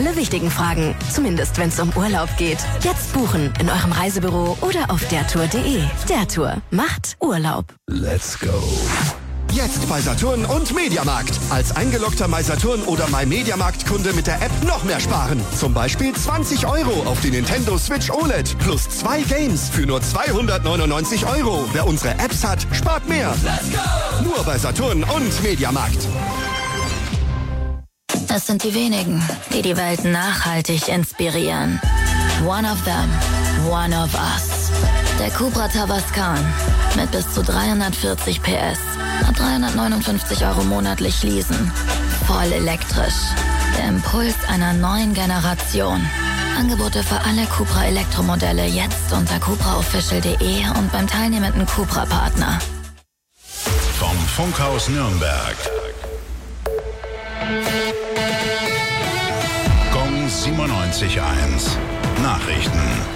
alle wichtigen Fragen, zumindest wenn es um Urlaub geht. Jetzt buchen in eurem Reisebüro oder auf dertour.de. Der Tour macht Urlaub. Let's go. Jetzt bei Saturn und Mediamarkt. Als eingeloggter MySaturn oder MyMediamarkt-Kunde mit der App noch mehr sparen. Zum Beispiel 20 € auf die Nintendo Switch OLED plus 2 Games für nur 299 €. Wer unsere Apps hat, spart mehr. Let's go. Nur bei Saturn und Mediamarkt. Es sind die wenigen, die die Welt nachhaltig inspirieren. One of them, one of us. Der Cupra Tavascan mit bis zu 340 PS. Ab 359 € monatlich leasen. Voll elektrisch. Der Impuls einer neuen Generation. Angebote für alle Cupra Elektromodelle jetzt unter cupraofficial.de und beim teilnehmenden Cupra-Partner. Vom Funkhaus Nürnberg. Gong 97.1. Nachrichten.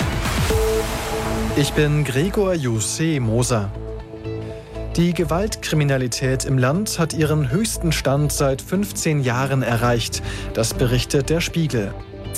Ich bin Gregor Jussé Moser. Die Gewaltkriminalität im Land hat ihren höchsten Stand seit 15 Jahren erreicht. Das berichtet der Spiegel.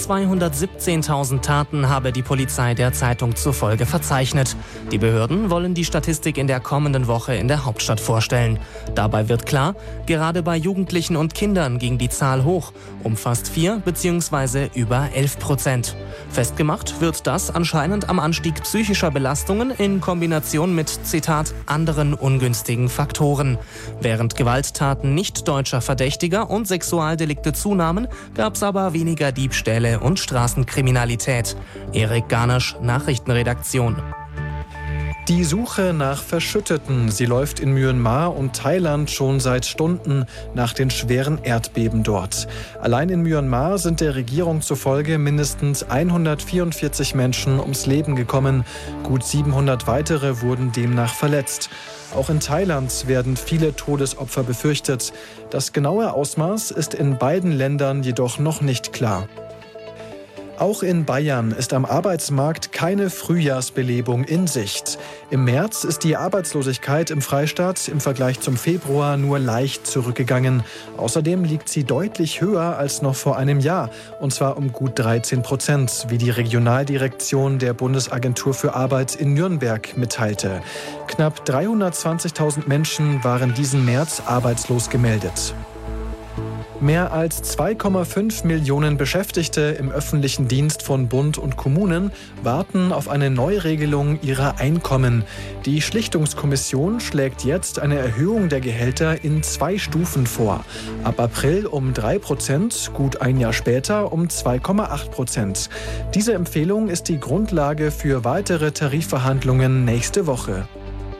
217.000 Taten habe die Polizei der Zeitung zufolge verzeichnet. Die Behörden wollen die Statistik in der kommenden Woche in der Hauptstadt vorstellen. Dabei wird klar, gerade bei Jugendlichen und Kindern ging die Zahl hoch, um fast 4 bzw. über 11%. Festgemacht wird das anscheinend am Anstieg psychischer Belastungen in Kombination mit, Zitat, anderen ungünstigen Faktoren. Während Gewalttaten nicht deutscher Verdächtiger und Sexualdelikte zunahmen, gab es aber weniger Diebstähle und Straßenkriminalität. Erik Garnisch, Nachrichtenredaktion. Die Suche nach Verschütteten, sie läuft in Myanmar und Thailand schon seit Stunden nach den schweren Erdbeben dort. Allein in Myanmar sind der Regierung zufolge mindestens 144 Menschen ums Leben gekommen. Gut 700 weitere wurden demnach verletzt. Auch in Thailand werden viele Todesopfer befürchtet. Das genaue Ausmaß ist in beiden Ländern jedoch noch nicht klar. Auch in Bayern ist am Arbeitsmarkt keine Frühjahrsbelebung in Sicht. Im März ist die Arbeitslosigkeit im Freistaat im Vergleich zum Februar nur leicht zurückgegangen. Außerdem liegt sie deutlich höher als noch vor einem Jahr, und zwar um gut 13%, wie die Regionaldirektion der Bundesagentur für Arbeit in Nürnberg mitteilte. Knapp 320.000 Menschen waren diesen März arbeitslos gemeldet. Mehr als 2,5 Millionen Beschäftigte im öffentlichen Dienst von Bund und Kommunen warten auf eine Neuregelung ihrer Einkommen. Die Schlichtungskommission schlägt jetzt eine Erhöhung der Gehälter in 2 Stufen vor. Ab April um 3%, gut ein Jahr später um 2,8%. Diese Empfehlung ist die Grundlage für weitere Tarifverhandlungen nächste Woche.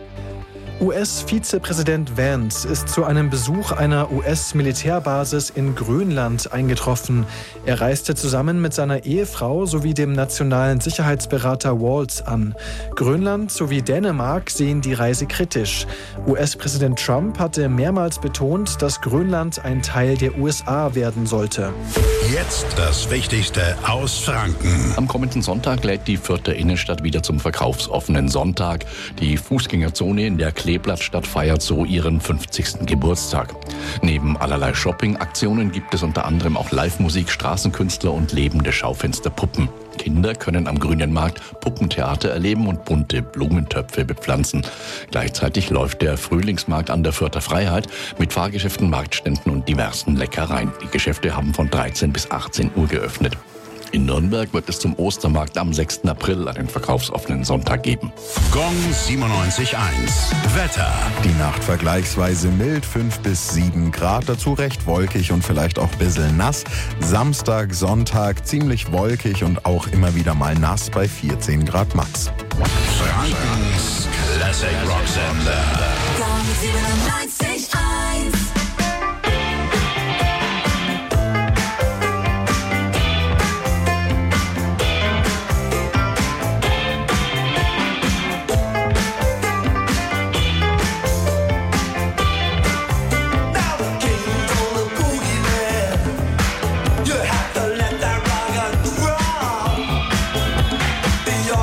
US-Vizepräsident Vance ist zu einem Besuch einer US-Militärbasis in Grönland eingetroffen. Er reiste zusammen mit seiner Ehefrau sowie dem nationalen Sicherheitsberater Waltz an. Grönland sowie Dänemark sehen die Reise kritisch. US-Präsident Trump hatte mehrmals betont, dass Grönland ein Teil der USA werden sollte. Jetzt das Wichtigste aus Franken. Am kommenden Sonntag lädt die Fürther Innenstadt wieder zum verkaufsoffenen Sonntag. Die Fußgängerzone in der Kleeblattstadt feiert so ihren 50. Geburtstag. Neben allerlei Shopping-Aktionen gibt es unter anderem auch Live-Musik, Straßenkünstler und lebende Schaufensterpuppen. Kinder können am Grünen Markt Puppentheater erleben und bunte Blumentöpfe bepflanzen. Gleichzeitig läuft der Frühlingsmarkt an der Fürther Freiheit mit Fahrgeschäften, Marktständen und diversen Leckereien. Die Geschäfte haben von 13 bis 18 Uhr geöffnet. In Nürnberg wird es zum Ostermarkt am 6. April einen verkaufsoffenen Sonntag geben. Gong 97.1. Wetter. Die Nacht vergleichsweise mild, 5 bis 7 Grad. Dazu recht wolkig und vielleicht auch ein bisschen nass. Samstag, Sonntag ziemlich wolkig und auch immer wieder mal nass bei 14 Grad max. Frankens Classic Rocksender. Gong 97.1.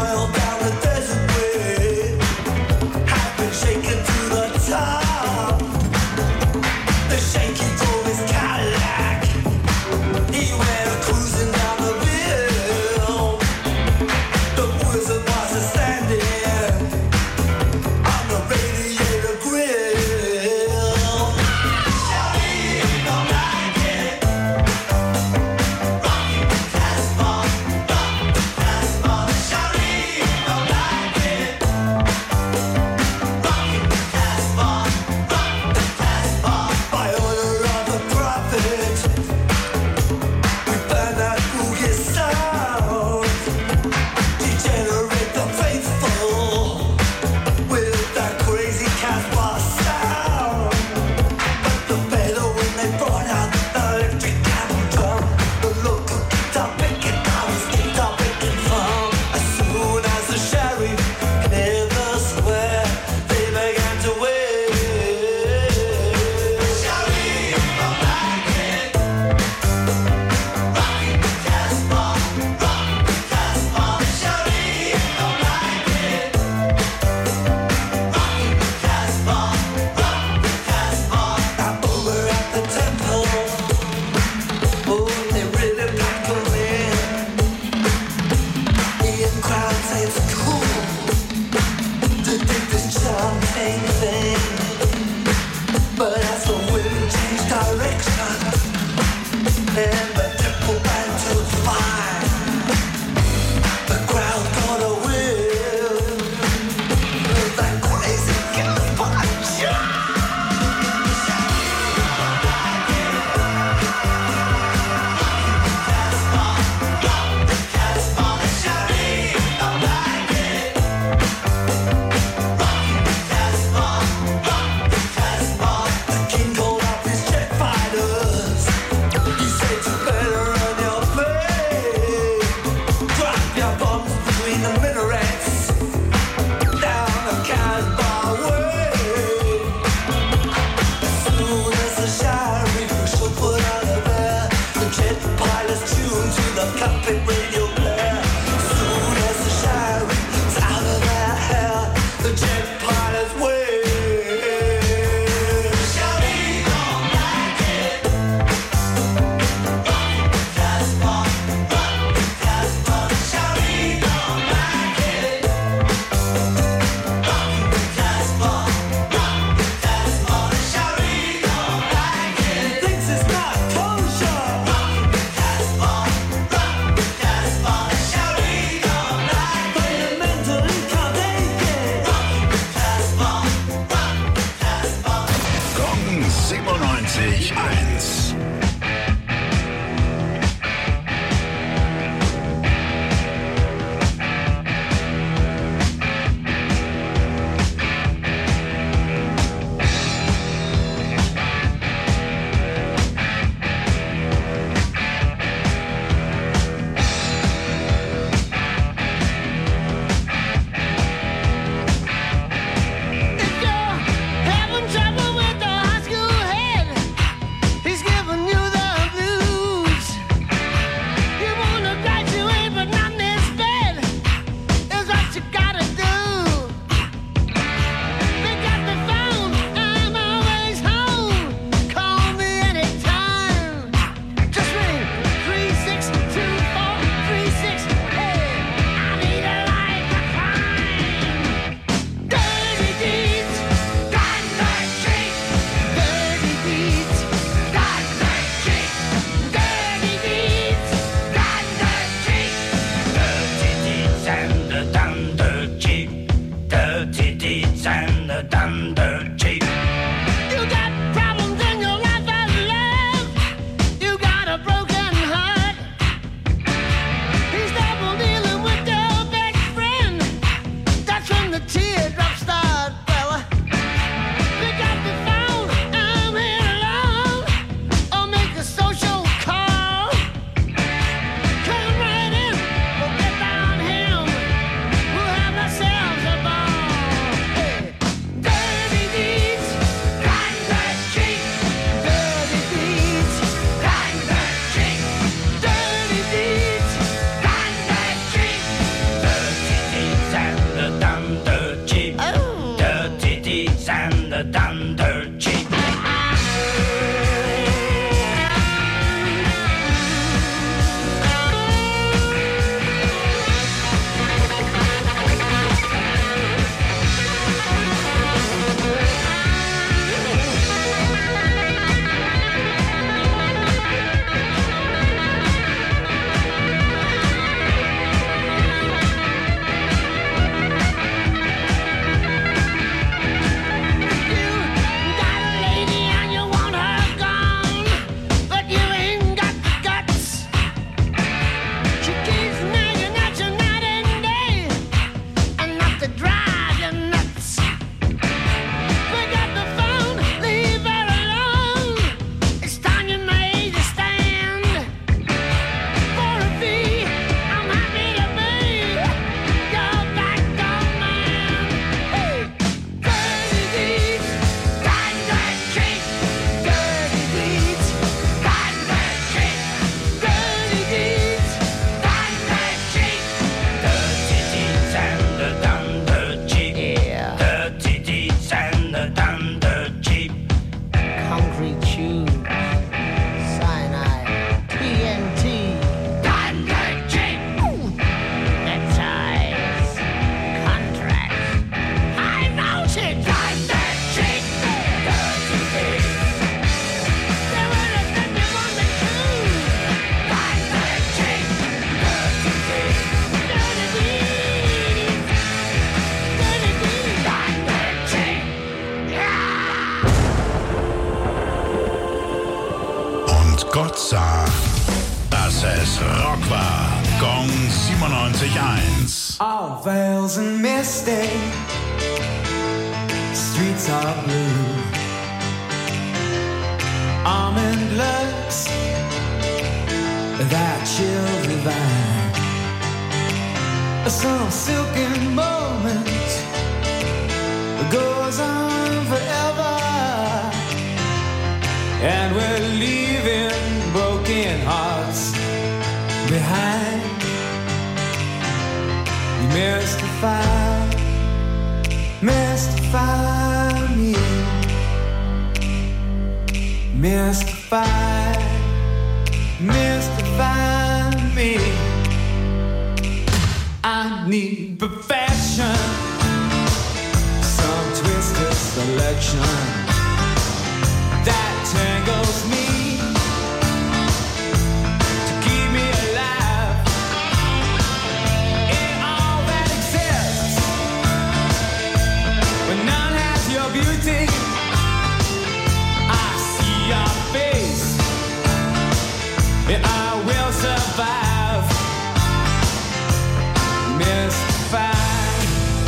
Shaken to the top. Rock war Gong 97.1. All veils and misty, streets are blue. Almond looks, that chill divine. Some silken moment goes on forever, and we're leaving broken hearts behind. You mystify me, mystify me. I need perfection, some twisted selection that tangles me to keep me alive in all that exists. When none has your beauty, I see your face, and I will survive. Mystify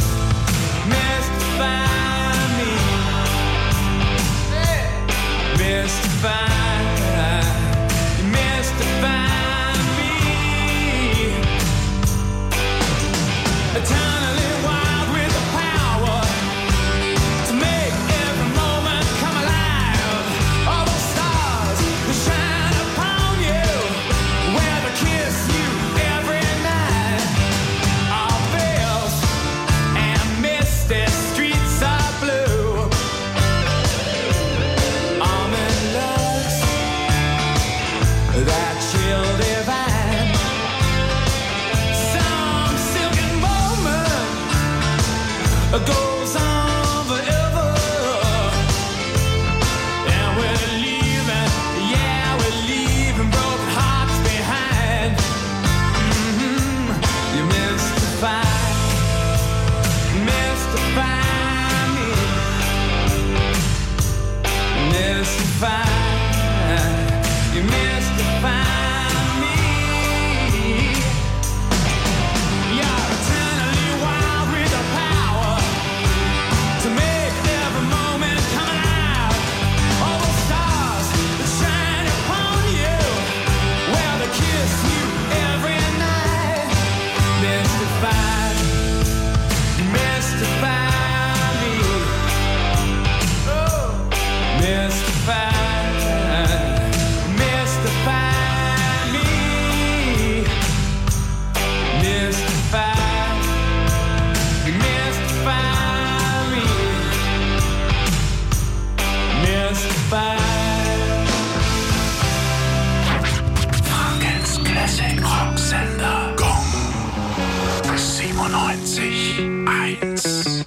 me, mystify me. Eternally wild with the power to make every moment come alive. All the stars that shine upon you, where to kiss you every night. All veils and misty streets are blue. Almond looks, that chill divine. Some silken moment goes on forever, and we're leaving, yeah, we're leaving broken hearts behind. You mystify me, mystify, you mystify me. You're eternally wild with the power to make every moment come alive. All the stars that shine upon you, well, they kiss you every night. Mystify me. Oh, mystify me. Mystify me. Mystify. Frankens Classic Rocksender. Gong 97.1.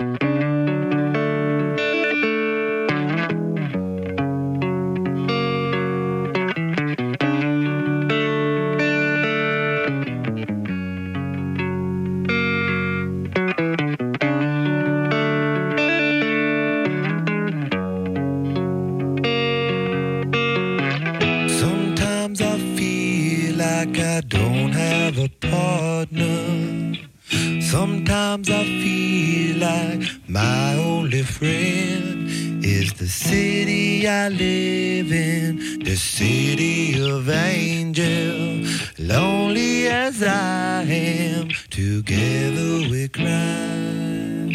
Sometimes I feel like I don't have a partner. Sometimes I feel like my only friend is the city I live in, the city of angels. Lonely as I am, together we cry.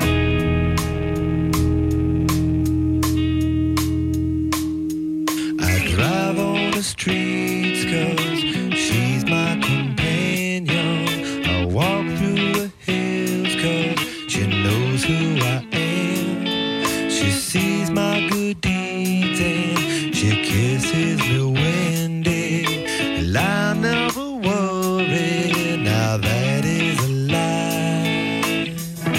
I drive on the streets 'cause she's my companion. I walk through the hills 'cause she knows who I am. She sees my good deeds and she kisses me windy. And I never worry, now that is a lie.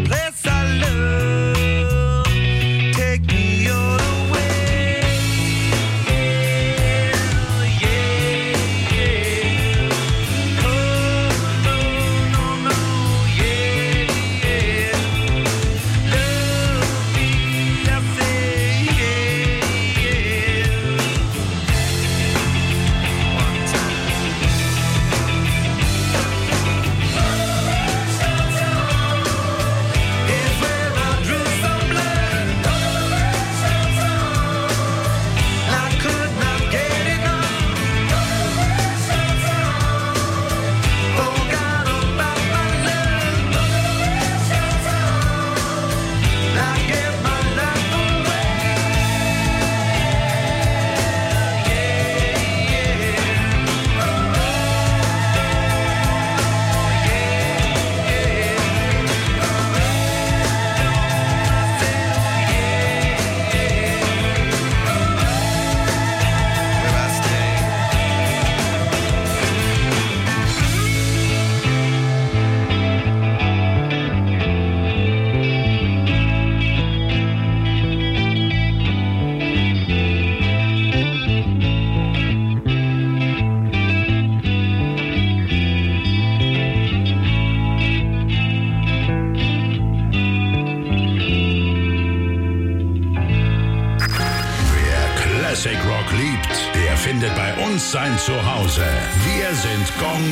Classic Rock liebt, der findet bei uns sein Zuhause. Wir sind Gong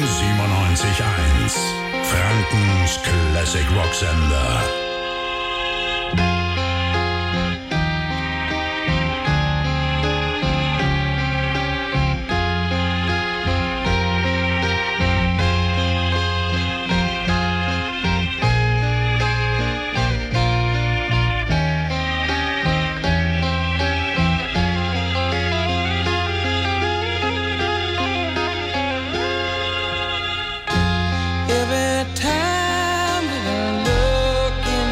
97.1, Frankens Classic Rock Sender. Every time that I look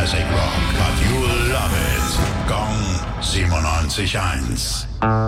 Classic Rock, but you'll love it. Gong 97.1.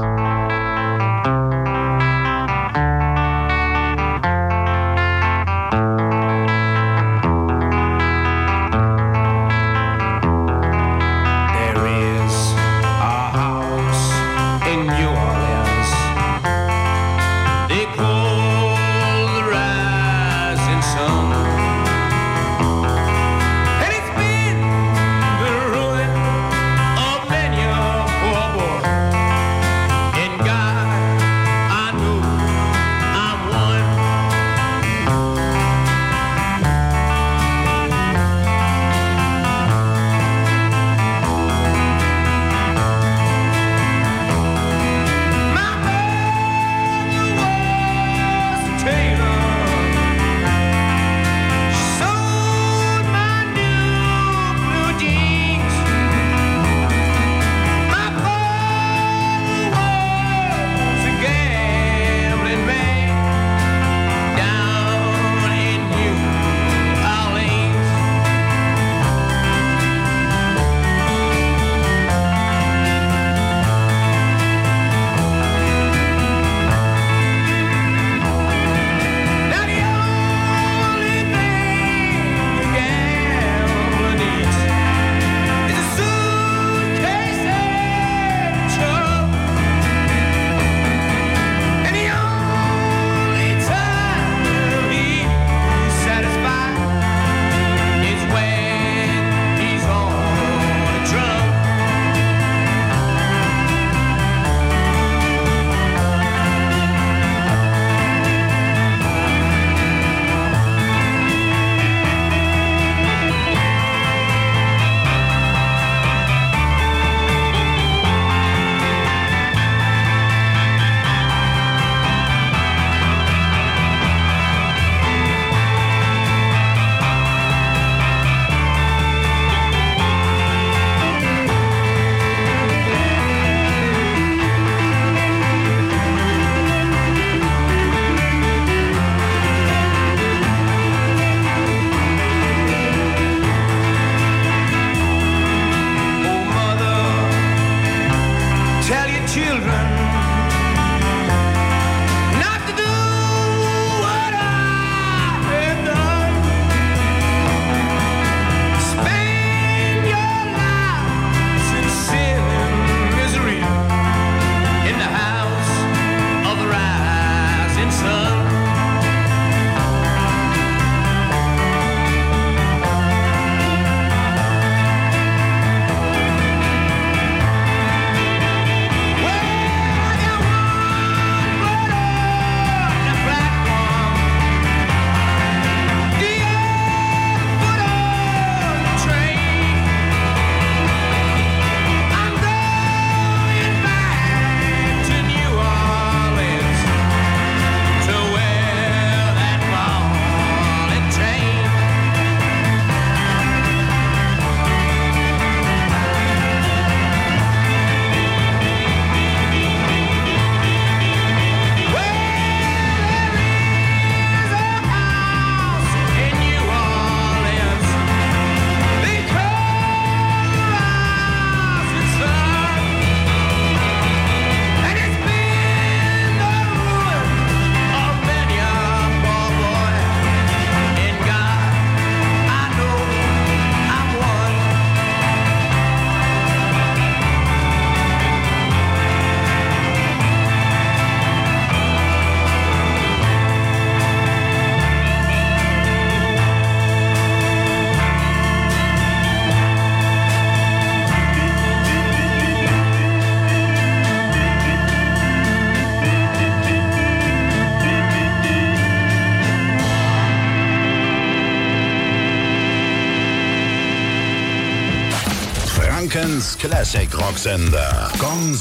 Frankens Classic Rocksender. Gong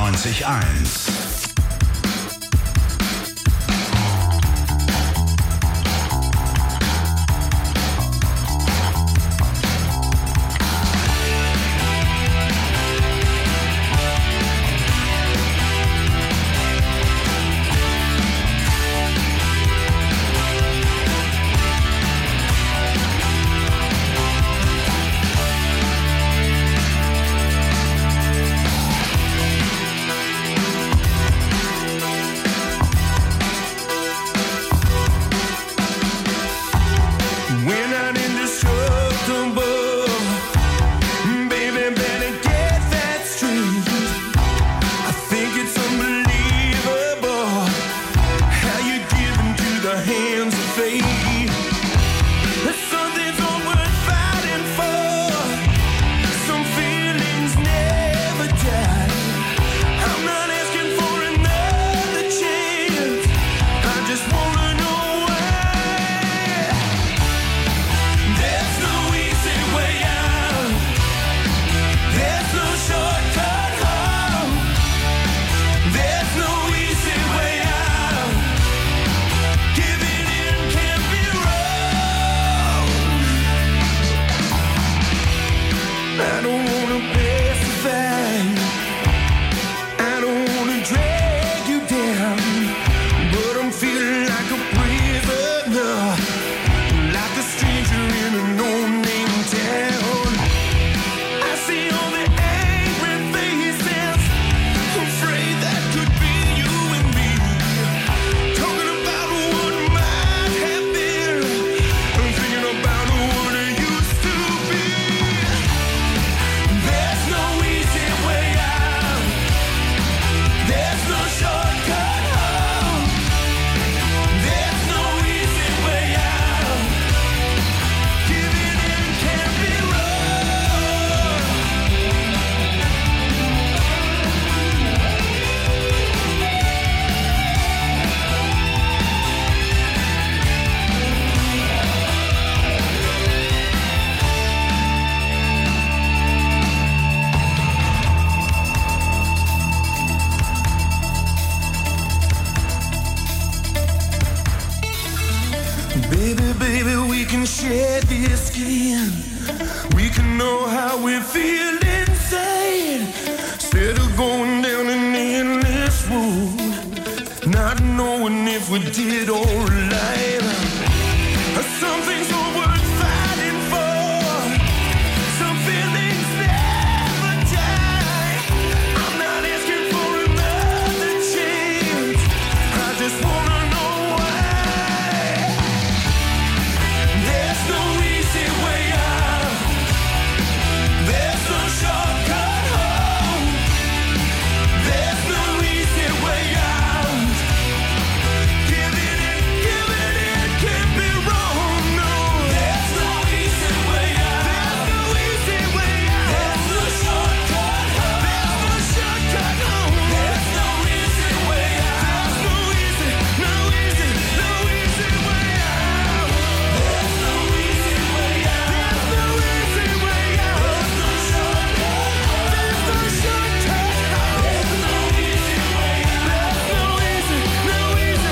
97.1. to fade. Something's all worth fighting for. Some feelings never die. I'm not asking for another chance. I just wanna know why. There's no easy way out. There's no shortcut home. There's no easy way out. Giving in can't be wrong. I don't wanna pacify. I don't wanna drag you down. But I'm feeling like a prisoner, like a stranger in a no-name town. I see all the angry faces, afraid that could be you and me. Talking about what might have been, and thinking about what it used to be. There's no easy way out. There's no shortcut home. There's no easy way out. Giving in can't be wrong. Baby, baby, we can share this skin. We can know how we feel inside. Instead of going down an endless road, not knowing if we did alright. Something's all worth fighting for. Some feelings never die. I'm not asking for another chance. I just wanna know why. There's no easy way out. There's no shortcut home. There's no easy way out. Giving it can't be wrong. No, there's no easy way out. There's no easy way out. There's no shortcut home. There's no shortcut home. There's no easy way out. There's no easy way out. There's no easy way out. There's no easy way out. There's no shortcut home. There's no shortcut home. There's no easy way out. There's no easy way out.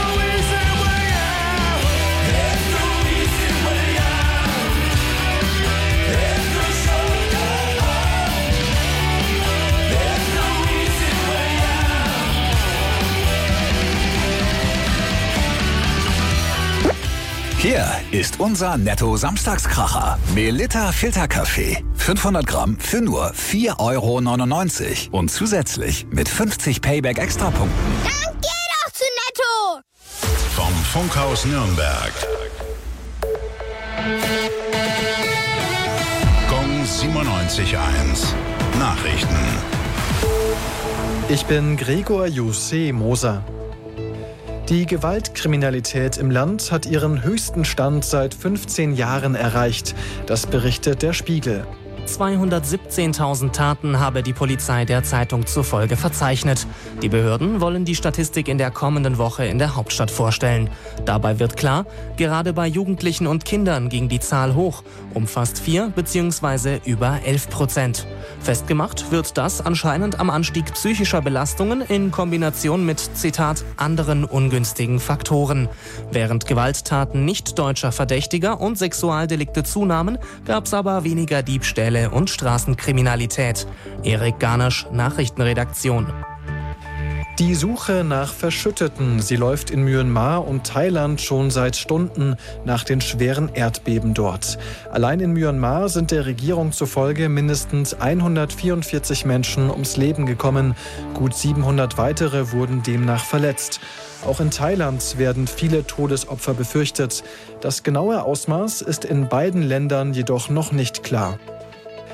There's no easy way out. There's no shortcut home. There's no easy way out. Hier ist unser Netto-Samstagskracher. Melitta Filterkaffee. 500 Gramm für nur 4,99 € und zusätzlich mit 50 Payback-Extrapunkten. Dann geh doch zu Netto! Vom Funkhaus Nürnberg. Gong 97.1. Nachrichten. Ich bin Gregor Jussi Moser. Die Gewaltkriminalität im Land hat ihren höchsten Stand seit 15 Jahren erreicht. Das berichtet der Spiegel. 217.000 Taten habe die Polizei der Zeitung zufolge verzeichnet. Die Behörden wollen die Statistik in der kommenden Woche in der Hauptstadt vorstellen. Dabei wird klar, gerade bei Jugendlichen und Kindern ging die Zahl hoch, um fast 4 bzw. über 11%. Festgemacht wird das anscheinend am Anstieg psychischer Belastungen in Kombination mit, Zitat, anderen ungünstigen Faktoren. Während Gewalttaten nicht deutscher Verdächtiger und Sexualdelikte zunahmen, gab es aber weniger Diebstähle und Straßenkriminalität. Erik Garnasch, Nachrichtenredaktion. Die Suche nach Verschütteten, sie läuft in Myanmar und Thailand schon seit Stunden nach den schweren Erdbeben dort. Allein in Myanmar sind der Regierung zufolge mindestens 144 Menschen ums Leben gekommen. Gut 700 weitere wurden demnach verletzt. Auch in Thailand werden viele Todesopfer befürchtet. Das genaue Ausmaß ist in beiden Ländern jedoch noch nicht klar.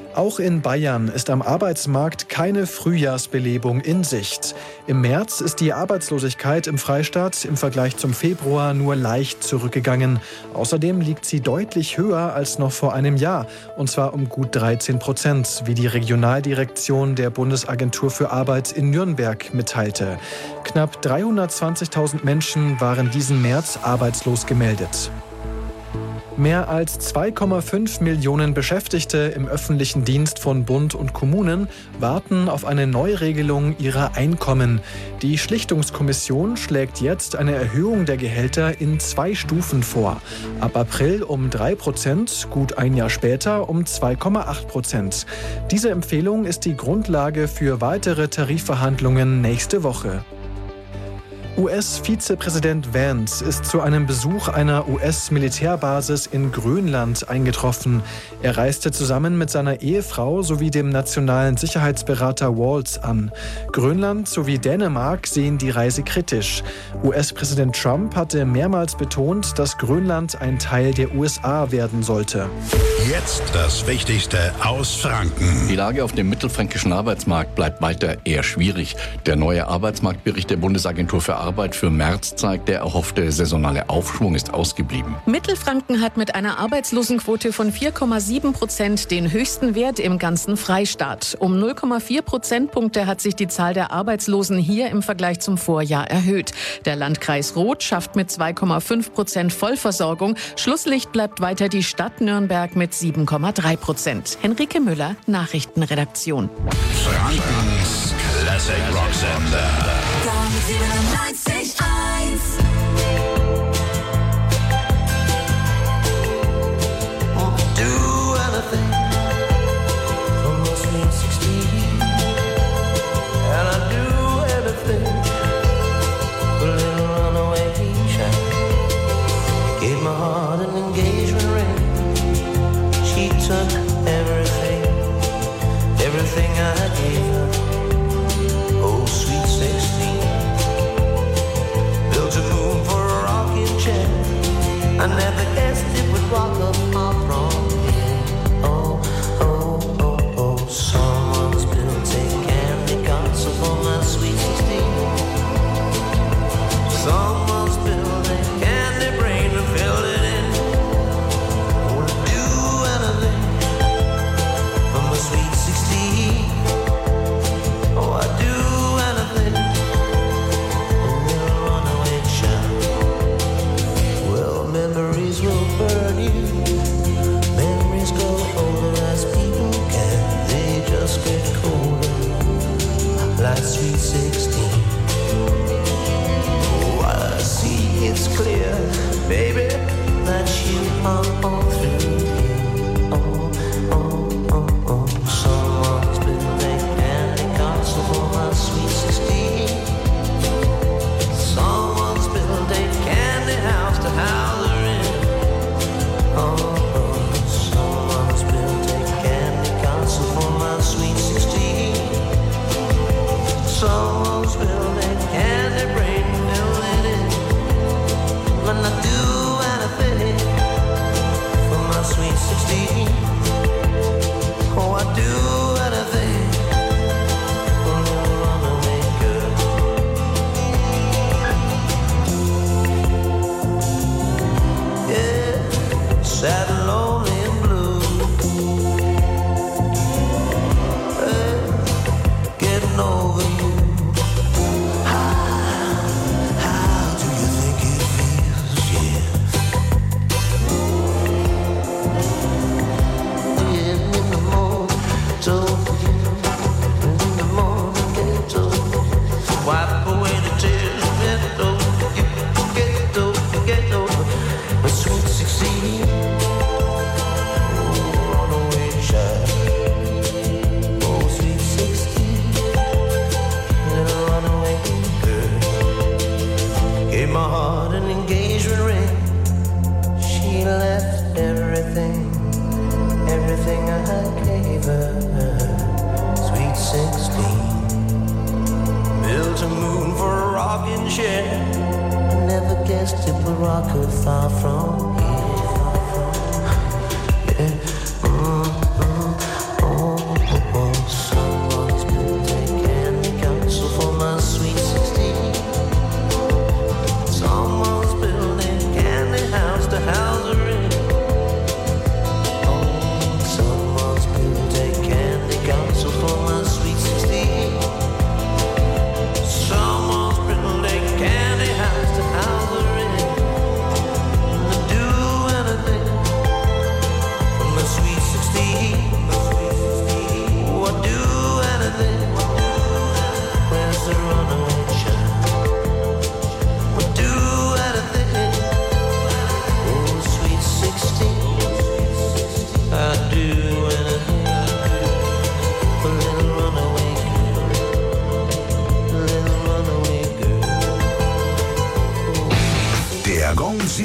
Auch in Bayern ist am Arbeitsmarkt keine Frühjahrsbelebung in Sicht. Im März ist die Arbeitslosigkeit im Freistaat im Vergleich zum Februar nur leicht zurückgegangen. Außerdem liegt sie deutlich höher als noch vor einem Jahr, und zwar um gut 13%, wie die Regionaldirektion der Bundesagentur für Arbeit in Nürnberg mitteilte. Knapp 320.000 Menschen waren diesen März arbeitslos gemeldet. Mehr als 2,5 Millionen Beschäftigte im öffentlichen Dienst von Bund und Kommunen warten auf eine Neuregelung ihrer Einkommen. Die Schlichtungskommission schlägt jetzt eine Erhöhung der Gehälter in 2 Stufen vor. Ab April um 3%, gut ein Jahr später um 2,8%. Diese Empfehlung ist die Grundlage für weitere Tarifverhandlungen nächste Woche. US-Vizepräsident Vance ist zu einem Besuch einer US-Militärbasis in Grönland eingetroffen. Er reiste zusammen mit seiner Ehefrau sowie dem nationalen Sicherheitsberater Waltz an. Grönland sowie Dänemark sehen die Reise kritisch. US-Präsident Trump hatte mehrmals betont, dass Grönland ein Teil der USA werden sollte. Jetzt das Wichtigste aus Franken. Die Lage auf dem mittelfränkischen Arbeitsmarkt bleibt weiter eher schwierig. Der neue Arbeitsmarktbericht der Bundesagentur für Arbeit für März zeigt, der erhoffte saisonale Aufschwung ist ausgeblieben. Mittelfranken hat mit einer Arbeitslosenquote von 4,7% den höchsten Wert im ganzen Freistaat. Um 0,4 Prozentpunkte hat sich die Zahl der Arbeitslosen hier im Vergleich zum Vorjahr erhöht. Der Landkreis Roth schafft mit 2,5% Vollversorgung. Schlusslicht bleibt weiter die Stadt Nürnberg mit 7,3%. Henrike Müller, Nachrichtenredaktion. Frankens Classic Rock Sender. Everything I gave her, oh sweet 16. Built a moon for a rocking chair. I never guessed it would rock up my prom. Oh, oh, oh, oh. Someone's built a candy castle for my sweet 16. Someone's built a candy brain to fill it in. Would do anything for my sweet 16. Oh, I'd do anything. A little runaway child. Well, memories will burn you. Memories grow older as people can. They just get colder, like sweet 16. Oh, I see it's clear, baby, that you are all through here. Oh, oh, oh, oh. Someone's been a candy castle for my sweet 16. Someone's built a candy house to house her in. Oh, oh. Someone's built a candy castle for my sweet 16. Someone's built a candy brain to fill it in. When I do anything for my sweet 16. Oh, I do anything for a little runaway girl. Yeah, sad and lonely and blue. Hey, getting over you. How do you think it feels? Yeah. In the morning, told you. In the morning, get over. Wipe away the tears, get over you. Get over, get over. The sweet 16. Oh, runaway child. Oh, sweet 16. Little runaway girl. Gave my heart an engagement ring. She left everything. Everything I gave her, sweet 16. Built a moon for a rocking chair. I never guessed it would rock her far from here. Yeah. Oh,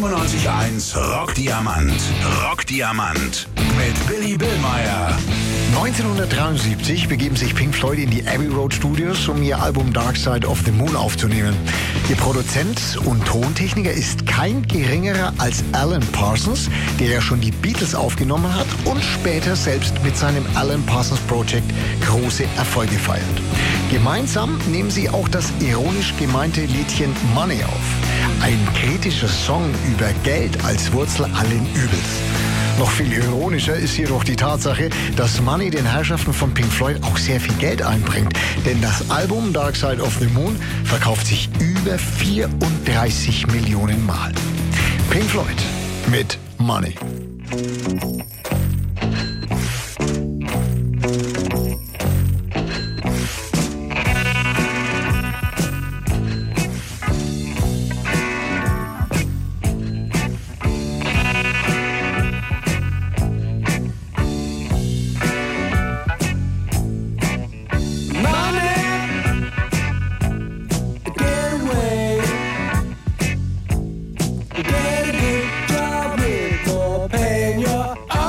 97.1 Rockdiamant. Rockdiamant. Mit Billy Billmeyer. 1973 begeben sich Pink Floyd in die Abbey Road Studios, um ihr Album Dark Side of the Moon aufzunehmen. Ihr Produzent und Tontechniker ist kein geringerer als Alan Parsons, der ja schon die Beatles aufgenommen hat und später selbst mit seinem Alan Parsons Project große Erfolge feiert. Gemeinsam nehmen sie auch das ironisch gemeinte Liedchen Money auf. Ein kritischer Song über Geld als Wurzel allen Übels. Noch viel ironischer ist jedoch die Tatsache, dass Money den Herrschaften von Pink Floyd auch sehr viel Geld einbringt. Denn das Album Dark Side of the Moon verkauft sich über 34 Millionen Mal. Pink Floyd mit Money. Get a good job with more paying your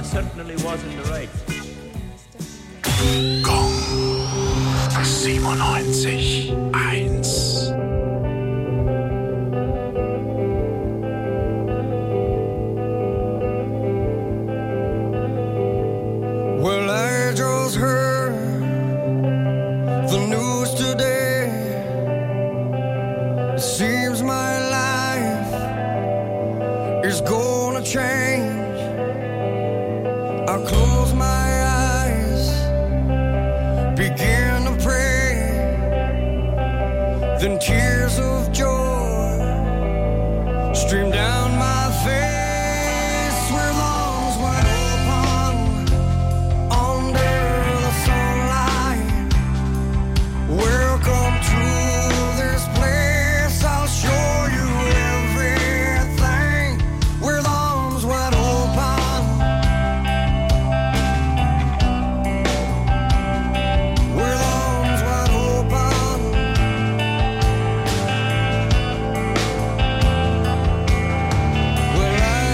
certainly was in the right. Gong 97.1. Well, I just heard the news today. It seems my life is gonna change. I close my eyes, begin to pray, then tears of joy stream down my face. Where lungs wide open under the sunlight. Welcome to this place. I'll show you everything. With arms wide open. With arms wide open. Well, I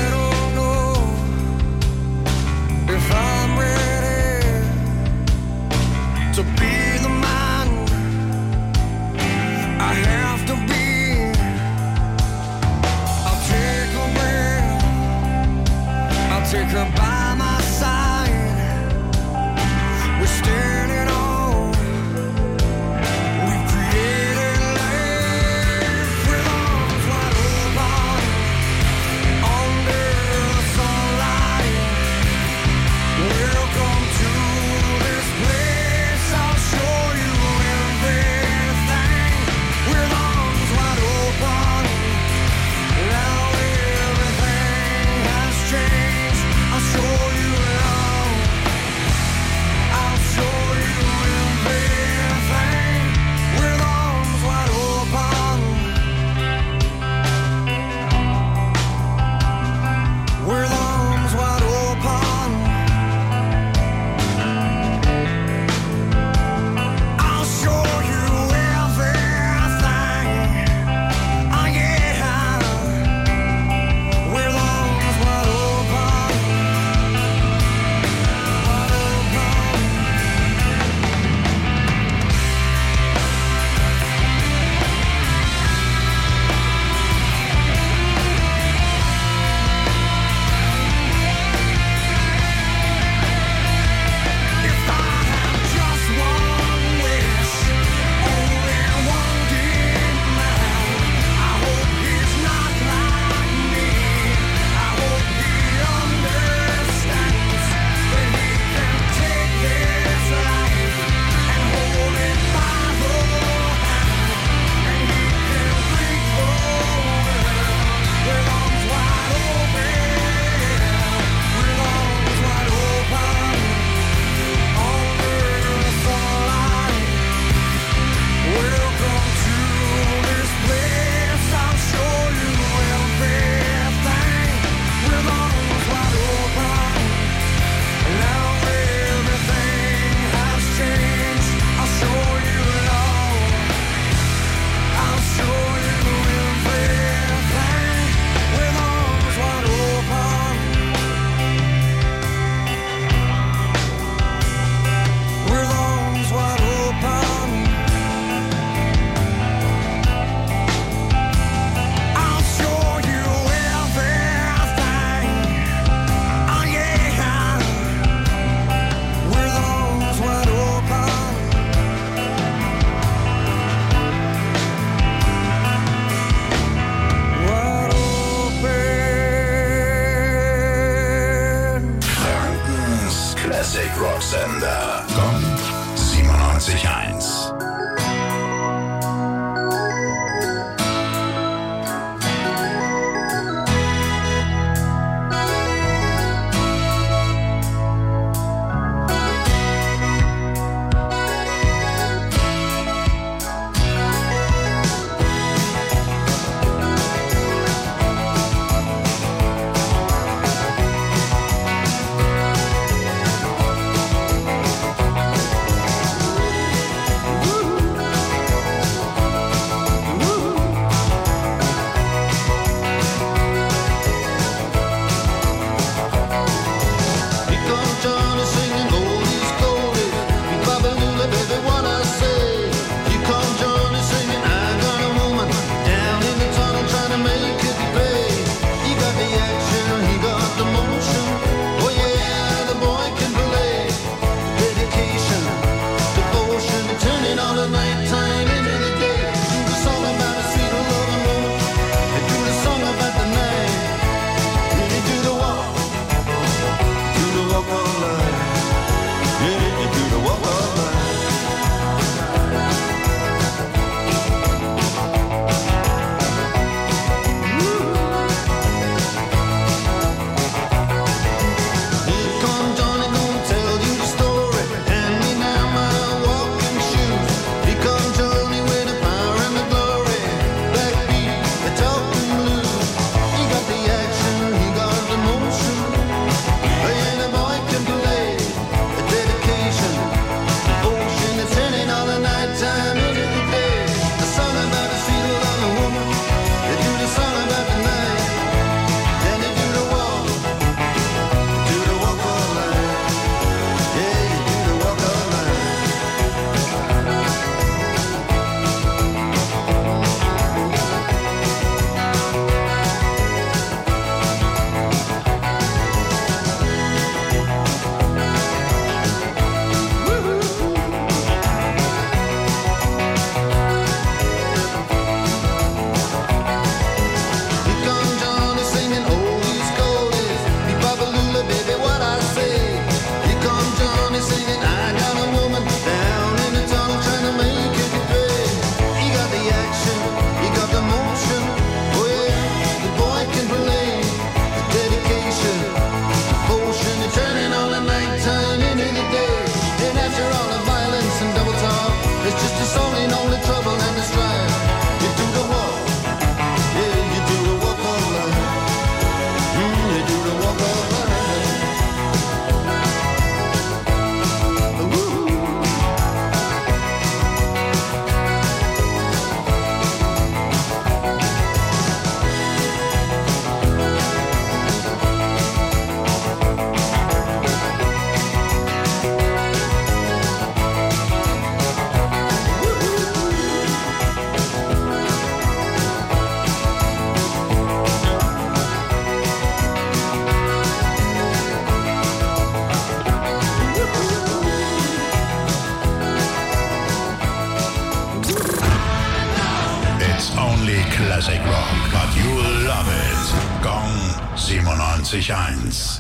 97.1.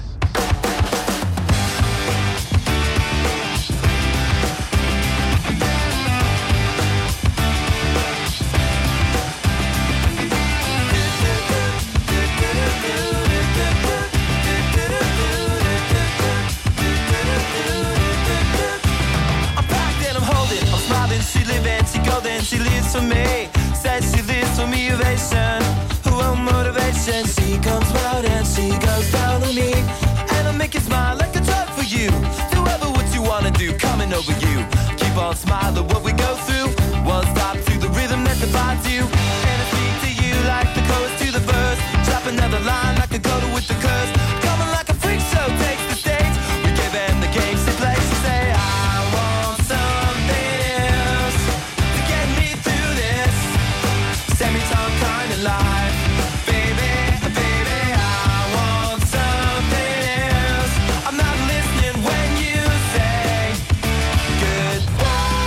She living, she golden, she lives for me. Says she lives for me, ovation. Who will motivation? She comes round and she goes down on me. And I make you smile like a drug for you. Do ever what you wanna do, coming over you. Keep on smiling what we go through. One stop to the rhythm that defines you. And I speak to you like the chorus to the verse. Drop another line like a go-to with the curse. Coming like a freak show takes the stage. We give them the game she plays. She say, I want something else to get me through this semi-time kind of life. Baby, baby, I want something else. I'm not listening when you say goodbye.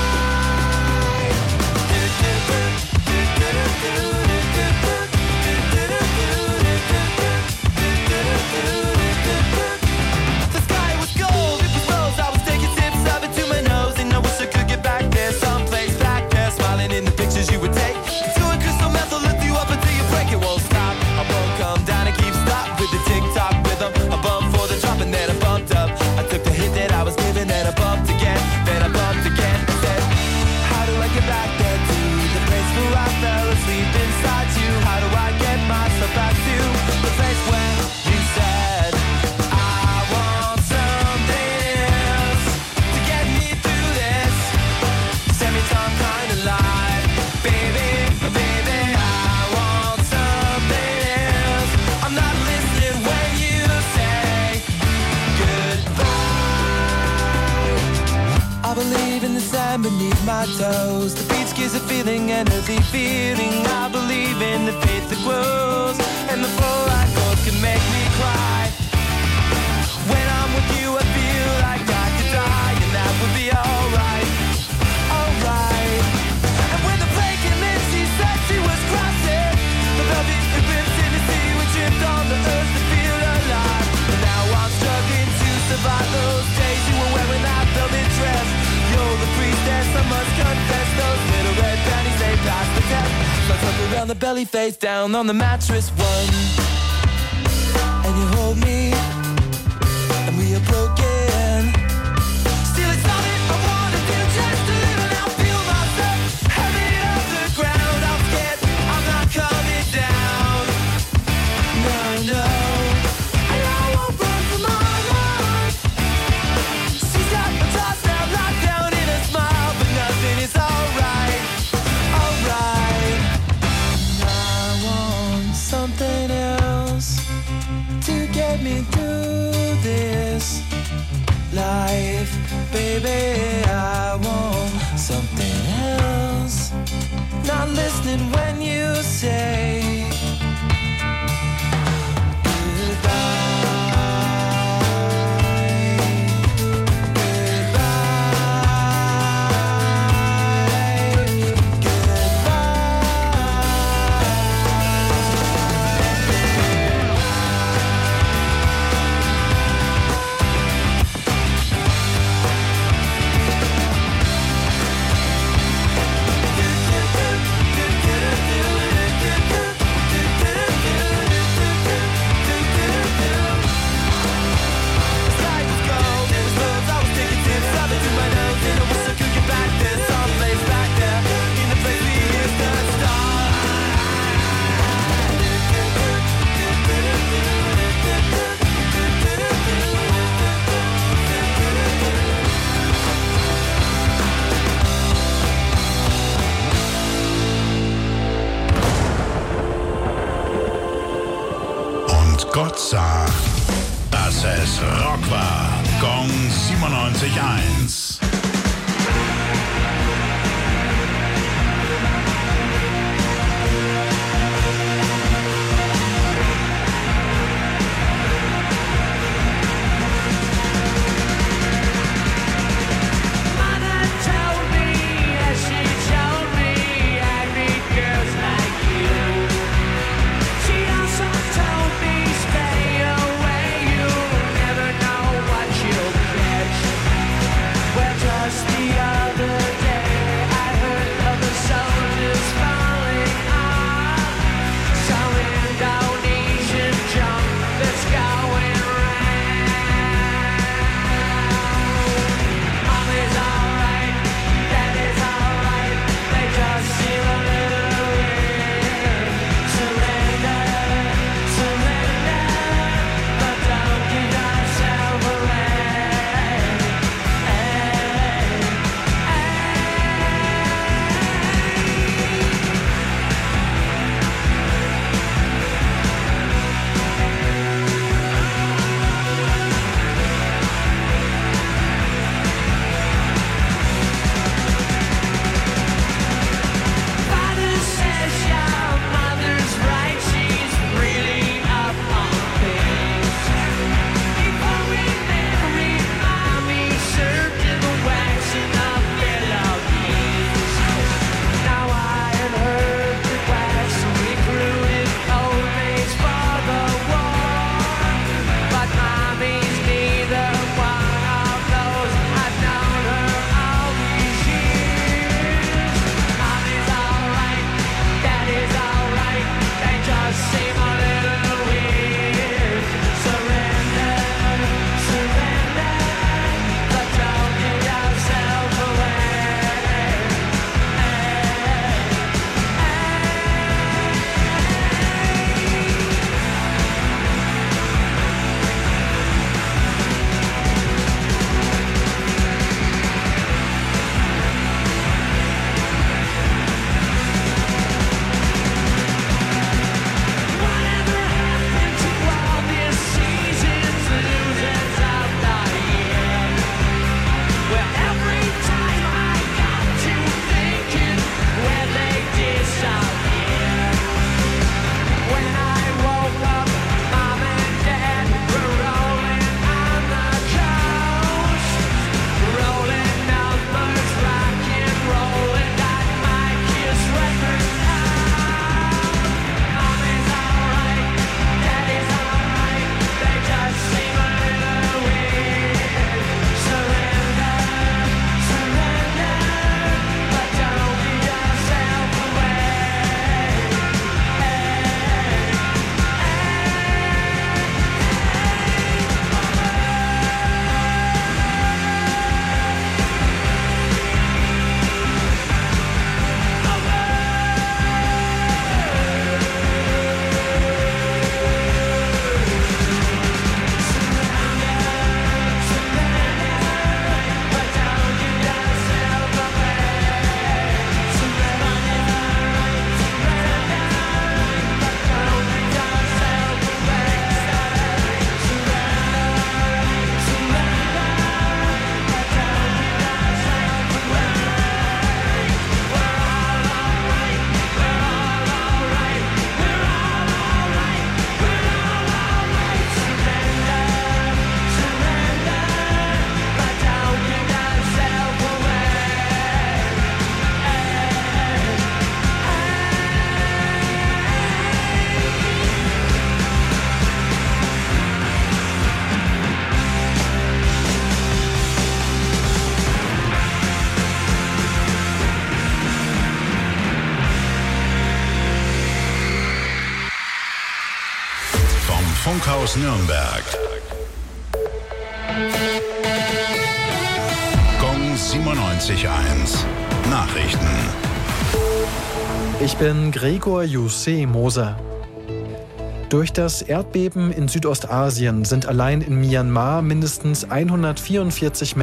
The sky was gold, it was rose. I was taking sips of it to my nose, and I wish I could get back there, someplace back there, smiling in the pictures you would take. Doing crystal meth will lift you up until you break. It won't stop. I won't come down and keep stop with the tick-tock rhythm. I bumped for the drop and then I bumped up. I took the hit that I was given and I bumped again. Then I bumped again. I said, how do I get back there to the place where I fell asleep inside you? How do I get myself back to the place where you said I want something else to get me through this semi-time kind of life? Baby, baby, I want something else. I'm not listening when you say goodbye. I believe in the sand beneath my toes. The beach gives a feeling, an earthy feeling. I believe in the faith that grows, and the fluoride gold can make me cry. When I'm with you, I feel like I could die, and that would be alright, alright. And when the plane came in, she said she was crossing the velvet ribbons in the sea. We tripped on the earth to feel alive, and now I'm struggling to survive those days you were wearing that velvet dress. You're the priestess, I must confess. Those little red panties, they passed the test. So I tuck around the belly, face down on the mattress one, and you hold me, and we are broken. Still it's all that I wanna do, just to live and I'll feel myself heavy off the ground. I'm scared, I'm not coming down. No, no, and I won't run from my life. She's got my thoughts now locked down in a smile, but nothing is alright, alright. And I want something else to get me through this life. Baby, I want something else. Not listening when you say Gott sagt, dass es Rock war. Gong 97.1. She also told me stay away. Funkhaus Nürnberg. Gong 97.1. Nachrichten. Ich bin Gregor Jussi Moser. Durch das Erdbeben in Südostasien sind allein in Myanmar mindestens 144